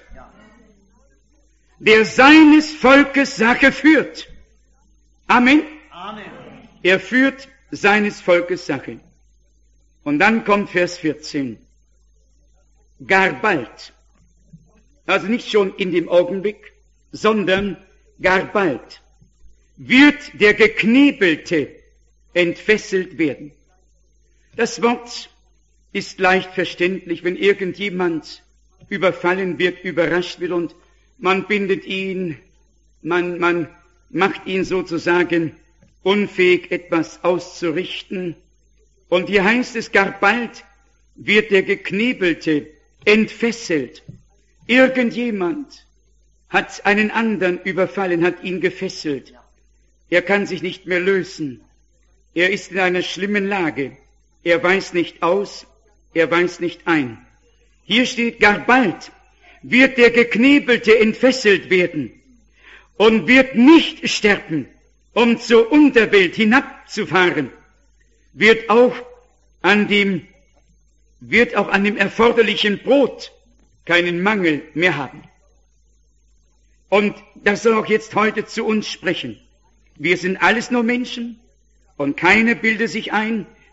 A: Der seines Volkes Sache führt. Amen. Amen. Er führt seines Volkes Sache. Und dann kommt Vers 14. Gar bald, also nicht schon in dem Augenblick, sondern gar bald wird der Geknebelte entfesselt werden. Das Wort ist leicht verständlich, wenn irgendjemand überfallen wird, überrascht wird und man bindet ihn, man macht ihn sozusagen unfähig, etwas auszurichten. Und hier heißt es, gar bald wird der Geknebelte entfesselt. Irgendjemand hat einen anderen überfallen, hat ihn gefesselt. Er kann sich nicht mehr lösen. Er ist in einer schlimmen Lage. Er weiß nicht aus, er weiß nicht ein. Hier steht, gar bald wird der Geknebelte entfesselt werden und wird nicht sterben, um zur Unterwelt hinabzufahren, wird auch an dem erforderlichen Brot keinen Mangel mehr haben. Und das soll auch jetzt heute zu uns sprechen. Wir sind alles nur Menschen und keiner bilde sich ein,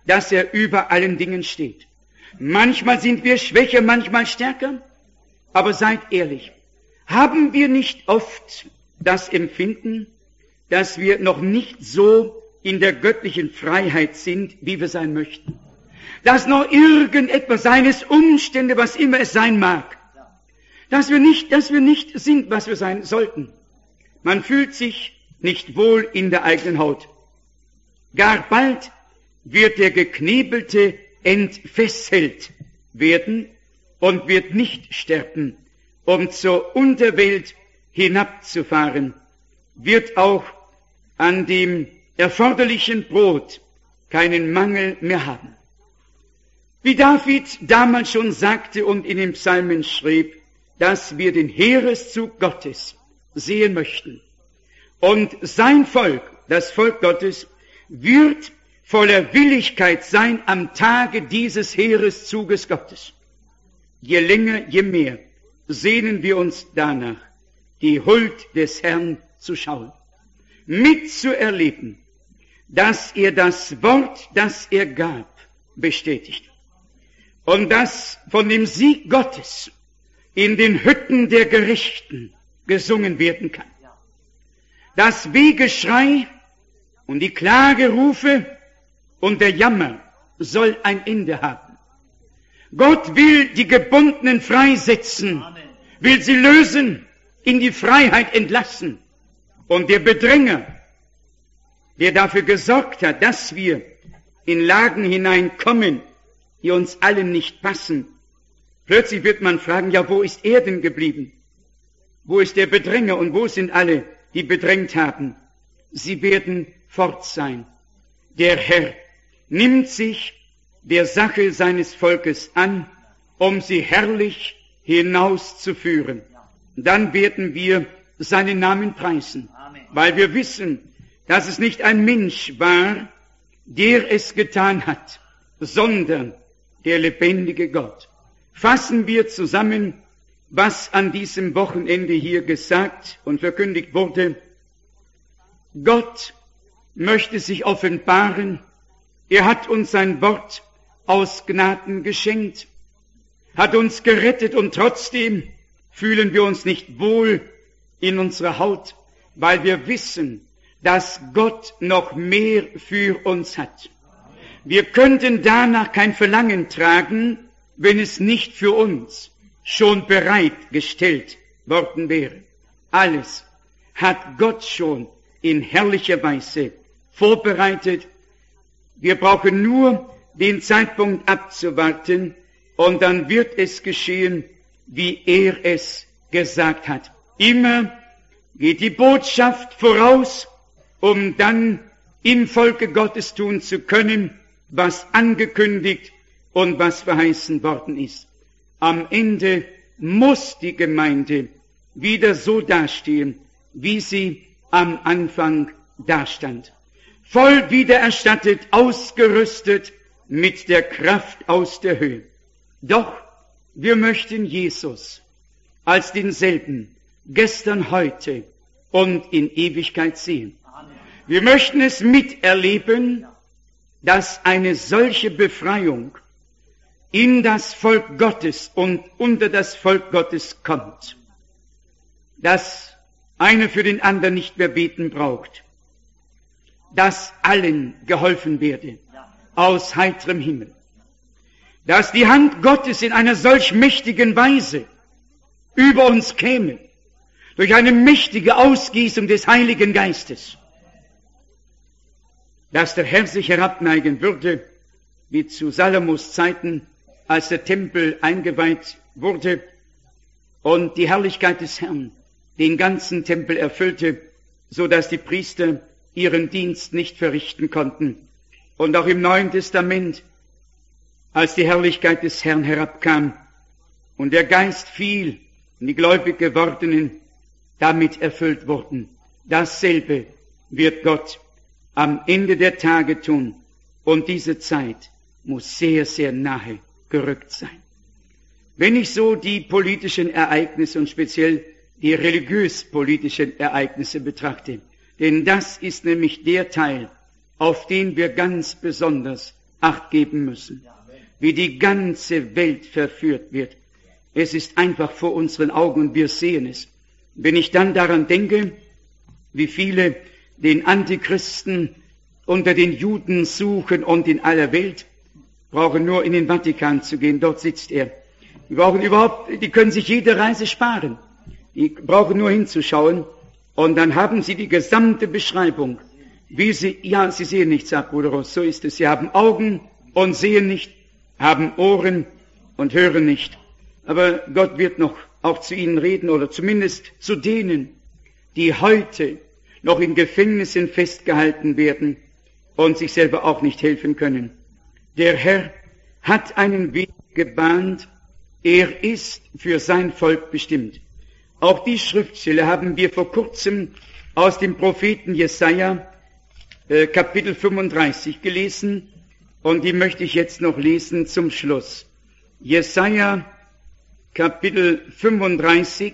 A: dass er über allen Dingen steht. Manchmal sind wir schwächer, manchmal stärker, aber seid ehrlich, haben wir nicht oft das Empfinden, dass wir noch nicht so in der göttlichen Freiheit sind, wie wir sein möchten? Dass noch irgendetwas, seien es Umstände, was immer es sein mag, dass wir nicht sind, was wir sein sollten. Man fühlt sich nicht wohl in der eigenen Haut. Gar bald wird der Geknebelte entfesselt werden und wird nicht sterben, um zur Unterwelt hinabzufahren, wird auch an dem erforderlichen Brot keinen Mangel mehr haben. Wie David damals schon sagte und in den Psalmen schrieb, dass wir den Heereszug Gottes sehen möchten. Und sein Volk, das Volk Gottes, wird voller Willigkeit sein am Tage dieses Heereszuges Gottes. Je länger, je mehr sehnen wir uns danach, die Huld des Herrn zu schauen, mitzuerleben, dass er das Wort, das er gab, bestätigt. Und dass von dem Sieg Gottes in den Hütten der Gerechten gesungen werden kann. Das Wehgeschrei und die Klagerufe und der Jammer soll ein Ende haben. Gott will die Gebundenen freisetzen, will sie lösen, in die Freiheit entlassen. Und der Bedränger, der dafür gesorgt hat, dass wir in Lagen hineinkommen, die uns allen nicht passen, plötzlich wird man fragen, ja, wo ist er denn geblieben? Wo ist der Bedränger und wo sind alle, die bedrängt haben? Sie werden fort sein. Der Herr nimmt sich der Sache seines Volkes an, um sie herrlich hinauszuführen. Dann werden wir seinen Namen preisen, weil wir wissen, dass es nicht ein Mensch war, der es getan hat, sondern der lebendige Gott. Fassen wir zusammen, was an diesem Wochenende hier gesagt und verkündigt wurde. Gott möchte sich offenbaren. Er hat uns sein Wort aus Gnaden geschenkt, hat uns gerettet und trotzdem fühlen wir uns nicht wohl in unserer Haut, weil wir wissen, dass Gott noch mehr für uns hat. Wir könnten danach kein Verlangen tragen, wenn es nicht für uns schon bereitgestellt worden wäre. Alles hat Gott schon in herrlicher Weise vorbereitet. Wir brauchen nur den Zeitpunkt abzuwarten und dann wird es geschehen, wie er es gesagt hat. Immer geht die Botschaft voraus, um dann im Volke Gottes tun zu können, was angekündigt und was verheißen worden ist. Am Ende muss die Gemeinde wieder so dastehen, wie sie am Anfang dastand. Voll wiedererstattet, ausgerüstet mit der Kraft aus der Höhe. Doch wir möchten Jesus als denselben gestern, heute und in Ewigkeit sehen. Wir möchten es miterleben, dass eine solche Befreiung in das Volk Gottes und unter das Volk Gottes kommt, dass einer für den anderen nicht mehr beten braucht, dass allen geholfen werde aus heiterem Himmel, dass die Hand Gottes in einer solch mächtigen Weise über uns käme, durch eine mächtige Ausgießung des Heiligen Geistes, dass der Herr sich herabneigen würde, wie zu Salomos Zeiten, als der Tempel eingeweiht wurde und die Herrlichkeit des Herrn den ganzen Tempel erfüllte, so dass die Priester ihren Dienst nicht verrichten konnten. Und auch im Neuen Testament, als die Herrlichkeit des Herrn herabkam und der Geist fiel und die gläubig gewordenen damit erfüllt wurden, dasselbe wird Gott am Ende der Tage tun. Und diese Zeit muss sehr, sehr nahe gerückt sein. Wenn ich so die politischen Ereignisse und speziell die religiös-politischen Ereignisse betrachte, denn das ist nämlich der Teil, auf den wir ganz besonders Acht geben müssen, wie die ganze Welt verführt wird. Es ist einfach vor unseren Augen und wir sehen es. Wenn ich dann daran denke, wie viele den Antichristen unter den Juden suchen und in aller Welt, brauchen nur in den Vatikan zu gehen, dort sitzt er. Die können sich jede Reise sparen. Die brauchen nur hinzuschauen und dann haben sie die gesamte Beschreibung. Sie sehen nichts, sagt Bruder Ross, so ist es. Sie haben Augen und sehen nicht, haben Ohren und hören nicht. Aber Gott wird noch auch zu ihnen reden oder zumindest zu denen, die heute noch in Gefängnissen festgehalten werden und sich selber auch nicht helfen können. Der Herr hat einen Weg gebahnt, er ist für sein Volk bestimmt. Auch die Schriftstelle haben wir vor kurzem aus dem Propheten Jesaja, Kapitel 35 gelesen, und die möchte ich jetzt noch lesen zum Schluss. Jesaja, Kapitel 35,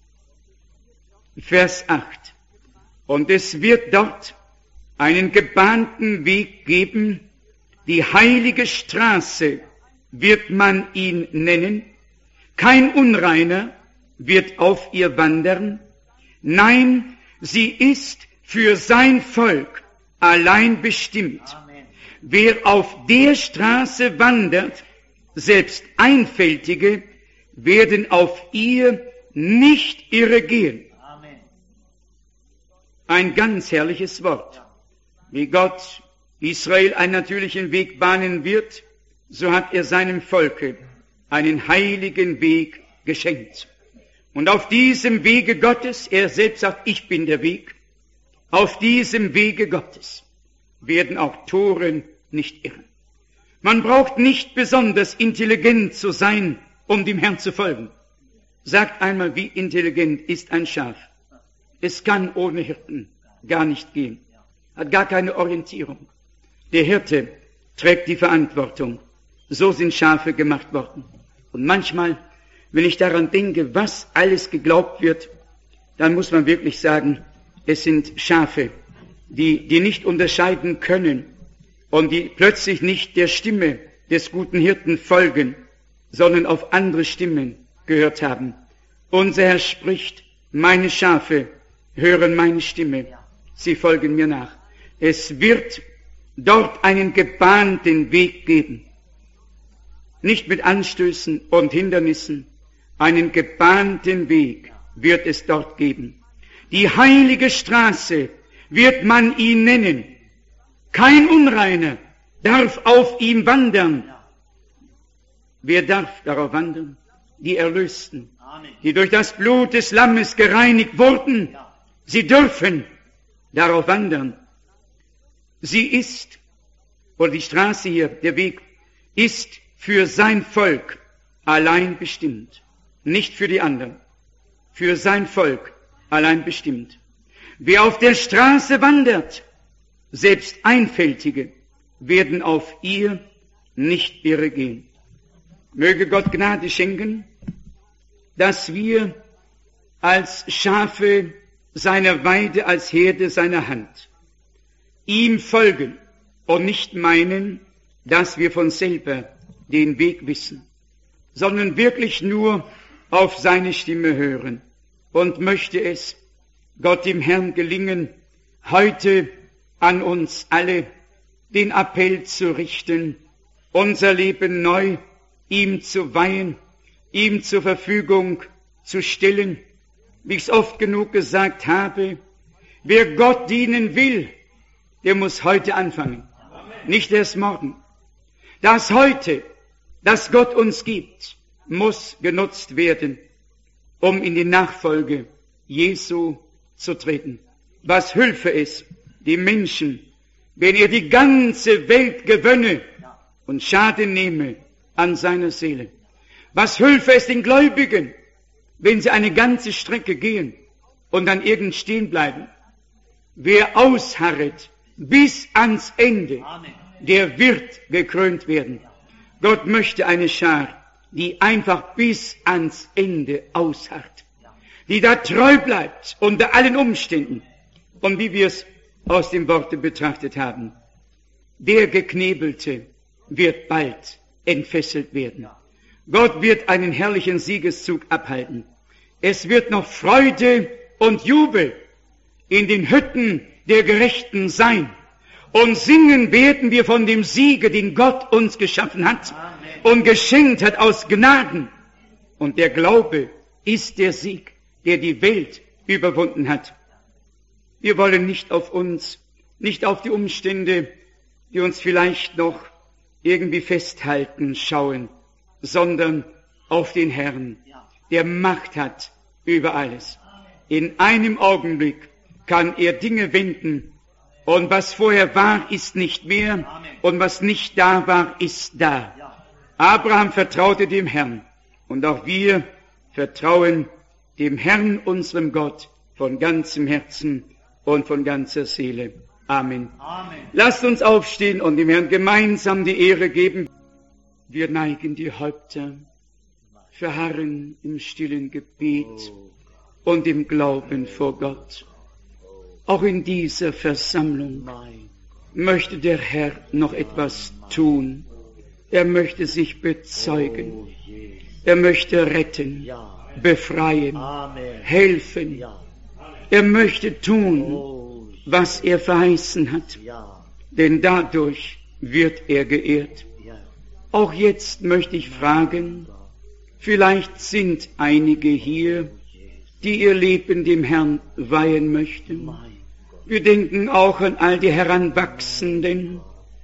A: Vers 8. Und es wird dort einen gebahnten Weg geben, die heilige Straße wird man ihn nennen, kein Unreiner wird auf ihr wandern, nein, sie ist für sein Volk allein bestimmt. Amen. Wer auf der Straße wandert, selbst Einfältige werden auf ihr nicht irregehen. Amen. Ein ganz herrliches Wort. Wie Gott Israel einen natürlichen Weg bahnen wird, so hat er seinem Volke einen heiligen Weg geschenkt. Und auf diesem Wege Gottes, er selbst sagt, ich bin der Weg, auf diesem Wege Gottes werden auch Toren nicht irren. Man braucht nicht besonders intelligent zu sein, um dem Herrn zu folgen. Sagt einmal, wie intelligent ist ein Schaf? Es kann ohne Hirten gar nicht gehen, hat gar keine Orientierung. Der Hirte trägt die Verantwortung. So sind Schafe gemacht worden. Und manchmal, wenn ich daran denke, was alles geglaubt wird, dann muss man wirklich sagen, es sind Schafe, die nicht unterscheiden können und die plötzlich nicht der Stimme des guten Hirten folgen, sondern auf andere Stimmen gehört haben. Unser Herr spricht, meine Schafe hören meine Stimme, sie folgen mir nach. Es wird dort einen gebahnten Weg geben. Nicht mit Anstößen und Hindernissen, einen gebahnten Weg wird es dort geben. Die heilige Straße wird man ihn nennen. Kein Unreiner darf auf ihm wandern. Wer darf darauf wandern? Die Erlösten, die durch das Blut des Lammes gereinigt wurden. Sie dürfen darauf wandern. Sie ist, oder die Straße hier, der Weg, ist für sein Volk allein bestimmt. Nicht für die anderen. Für sein Volk allein bestimmt. Wer auf der Straße wandert, selbst Einfältige werden auf ihr nicht irregehen. Möge Gott Gnade schenken, dass wir als Schafe seiner Weide, als Herde seiner Hand ihm folgen und nicht meinen, dass wir von selber den Weg wissen, sondern wirklich nur auf seine Stimme hören. Und möchte es Gott dem Herrn gelingen, heute an uns alle den Appell zu richten, unser Leben neu ihm zu weihen, ihm zur Verfügung zu stellen. Wie ich es oft genug gesagt habe, wer Gott dienen will, der muss heute anfangen, nicht erst morgen. Das heute, das Gott uns gibt, muss genutzt werden, um in die Nachfolge Jesu zu treten. Was hülfe es dem Menschen, wenn er die ganze Welt gewönne und Schaden nehme an seiner Seele? Was hülfe es den Gläubigen, wenn sie eine ganze Strecke gehen und dann irgend stehen bleiben? Wer ausharret bis ans Ende, der wird gekrönt werden. Gott möchte eine Schar, die einfach bis ans Ende ausharrt, die da treu bleibt unter allen Umständen. Und wie wir es aus dem Worte betrachtet haben, der Geknebelte wird bald entfesselt werden. Gott wird einen herrlichen Siegeszug abhalten. Es wird noch Freude und Jubel in den Hütten der Gerechten sein. Und singen werden wir von dem Siege, den Gott uns geschaffen hat und geschenkt hat aus Gnaden. Und der Glaube ist der Sieg, der die Welt überwunden hat. Wir wollen nicht auf uns, nicht auf die Umstände, die uns vielleicht noch irgendwie festhalten, schauen, sondern auf den Herrn, der Macht hat über alles. In einem Augenblick kann er Dinge wenden, und was vorher war, ist nicht mehr, und was nicht da war, ist da. Abraham vertraute dem Herrn, und auch wir vertrauen dem Herrn, unserem Gott, von ganzem Herzen und von ganzer Seele. Amen. Amen. Lasst uns aufstehen und dem Herrn gemeinsam die Ehre geben. Wir neigen die Häupter, verharren im stillen Gebet und im Glauben vor Gott. Auch in dieser Versammlung möchte der Herr noch etwas tun. Er möchte sich bezeugen. Er möchte retten, befreien, helfen. Er möchte tun, was er verheißen hat. Denn dadurch wird er geehrt. Auch jetzt möchte ich fragen, vielleicht sind einige hier, die ihr Leben dem Herrn weihen möchten. Wir denken auch an all die Heranwachsenden,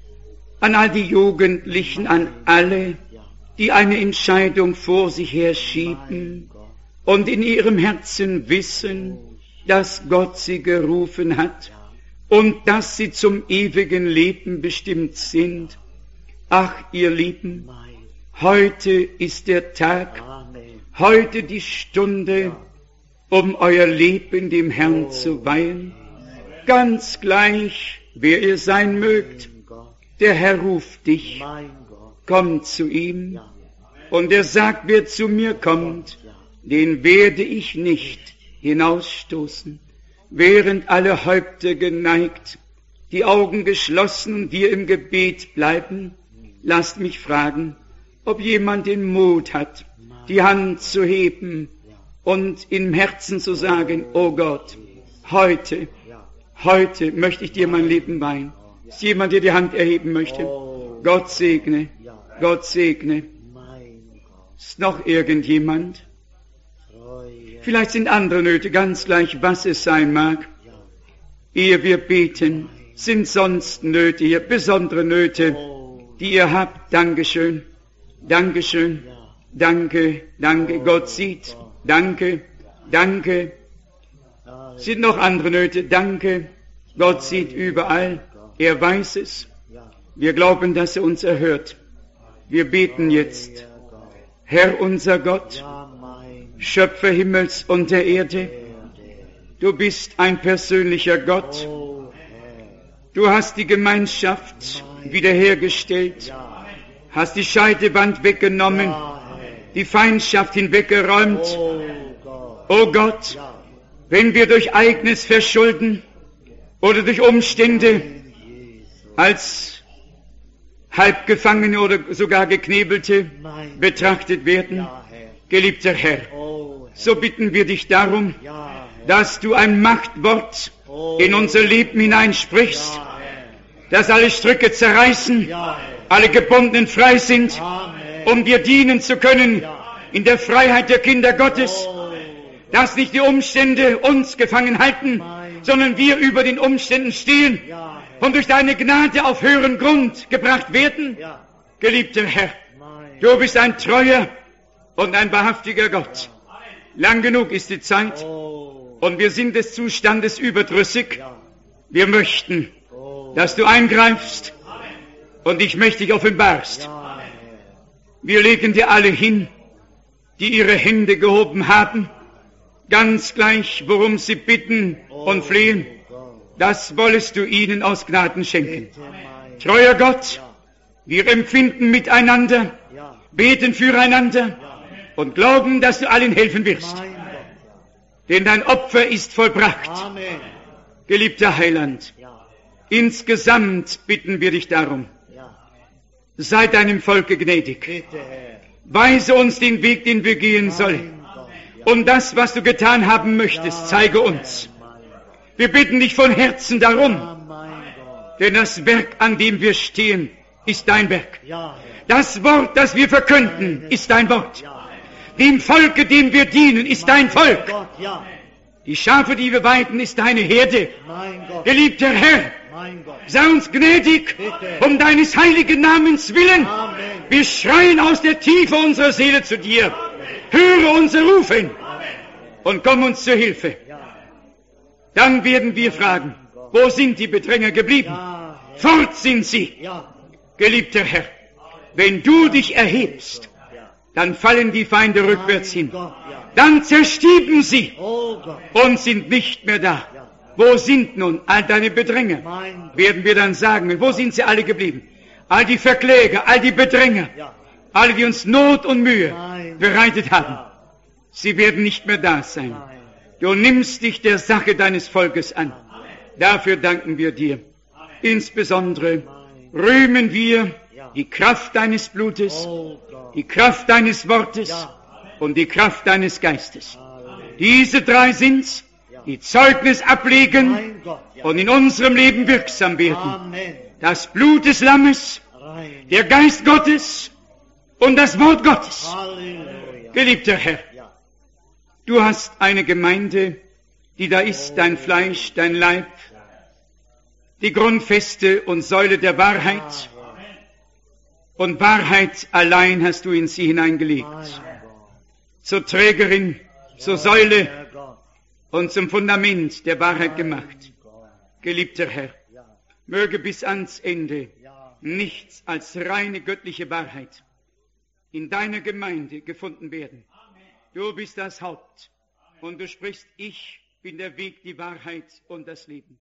A: an all die Jugendlichen, an alle, die eine Entscheidung vor sich her schieben und in ihrem Herzen wissen, dass Gott sie gerufen hat und dass sie zum ewigen Leben bestimmt sind. Ach, ihr Lieben, heute ist der Tag, heute die Stunde, um euer Leben dem Herrn zu weihen. Ganz gleich, wer ihr sein mögt, der Herr ruft dich, komm zu ihm. Und er sagt, wer zu mir kommt, den werde ich nicht hinausstoßen. Während alle Häupter geneigt, die Augen geschlossen und wir im Gebet bleiben, lasst mich fragen, ob jemand den Mut hat, die Hand zu heben und im Herzen zu sagen, oh Gott, heute möchte ich dir mein Leben weihen. Ist jemand, der die Hand erheben möchte? Gott segne, Gott segne. Ist noch irgendjemand? Vielleicht sind andere Nöte, ganz gleich, was es sein mag. Ehe wir beten, sind sonst Nöte hier, besondere Nöte, die ihr habt. Dankeschön, Dankeschön, danke, danke, Gott sieht, danke, danke. Sind noch andere Nöte, danke, Gott sieht überall, er weiß es. Wir glauben, dass er uns erhört. Wir beten jetzt. Herr unser Gott, Schöpfer Himmels und der Erde, du bist ein persönlicher Gott. Du hast die Gemeinschaft wiederhergestellt, hast die Scheidewand weggenommen, die Feindschaft hinweggeräumt. O Gott, wenn wir durch eigenes Verschulden oder durch Umstände als Halbgefangene oder sogar Geknebelte betrachtet werden, geliebter Herr, so bitten wir dich darum, dass du ein Machtwort in unser Leben hineinsprichst, dass alle Stricke zerreißen, alle Gebundenen frei sind, um dir dienen zu können in der Freiheit der Kinder Gottes, dass nicht die Umstände uns gefangen halten, sondern wir über den Umständen stehen und durch deine Gnade auf höheren Grund gebracht werden. Geliebter Herr, du bist ein treuer und ein wahrhaftiger Gott. Lang genug ist die Zeit und wir sind des Zustandes überdrüssig. Wir möchten, dass du eingreifst und dich mächtig offenbarst. Wir legen dir alle hin, die ihre Hände gehoben haben, ganz gleich, worum sie bitten und flehen. Das wollest du ihnen aus Gnaden schenken. Treuer Gott, wir empfinden miteinander, beten füreinander und glauben, dass du allen helfen wirst. Denn dein Opfer ist vollbracht. Geliebter Heiland, insgesamt bitten wir dich darum, sei deinem Volke gnädig.
B: Bitte, Herr.
A: Weise uns den Weg, den wir gehen sollen.
B: Mein Gott, ja.
A: Und das, was du getan haben möchtest, zeige uns. Wir bitten dich von Herzen darum,
B: Ja, mein Gott.
A: denn das Werk, an dem wir stehen, ist dein Werk.
B: Ja, Herr.
A: Das Wort, das wir verkünden, ist dein Wort.
B: Ja,
A: Dem Volke, dem wir dienen, ist dein Volk.
B: Gott, ja.
A: Die Schafe, die wir weiden, ist deine Herde.
B: Mein Gott,
A: Geliebter Herr,
B: mein Gott.
A: sei uns gnädig, um deines heiligen Namens willen.
B: Amen.
A: Wir schreien aus der Tiefe unserer Seele zu dir. Höre unser Rufen und komm uns zur Hilfe.
B: Ja,
A: Dann werden wir fragen, wo sind die Bedränger geblieben?
B: ja, Herr.
A: Fort sind sie.
B: Ja,
A: Geliebter Herr, wenn du dich erhebst,
B: ja.
A: dann fallen die Feinde rückwärts
B: Mein
A: hin.
B: Gott, ja.
A: Dann zerstieben sie
B: Oh Gott,
A: und sind nicht mehr da.
B: ja.
A: Wo sind nun all deine Bedränger?
B: Mein Gott,
A: Werden wir dann sagen, wo sind sie alle geblieben? All die Verkläger, all die Bedränger,
B: ja.
A: alle, die uns Not und Mühe
B: Mein
A: bereitet haben.
B: Ja.
A: Sie werden nicht mehr da sein.
B: Nein.
A: Du nimmst dich der Sache deines Volkes an. Dafür danken wir dir. Insbesondere rühmen wir die Kraft deines Blutes,
B: Oh Gott.
A: die Kraft deines Wortes
B: Ja.
A: und die Kraft deines Geistes.
B: Halleluja.
A: Diese drei sind's, die Zeugnis ablegen
B: Mein Gott, ja.
A: und in unserem Leben wirksam werden.
B: Amen.
A: Das Blut des Lammes,
B: Rein.
A: der Geist Gottes und das Wort Gottes.
B: Halleluja.
A: Geliebter Herr,
B: Ja.
A: du hast eine Gemeinde, die da ist, dein Fleisch, dein Leib, die Grundfeste und Säule der Wahrheit. Und Wahrheit allein hast du in sie hineingelegt.
B: Mein Gott.
A: Zur Trägerin, zur Säule
B: Herr Gott.
A: und zum Fundament der Wahrheit gemacht.
B: Gott.
A: Geliebter Herr,
B: Ja.
A: möge bis ans Ende
B: Ja.
A: nichts als reine göttliche Wahrheit in deiner Gemeinde gefunden werden. Du bist das Haupt und du sprichst, ich bin der Weg, die Wahrheit und das Leben.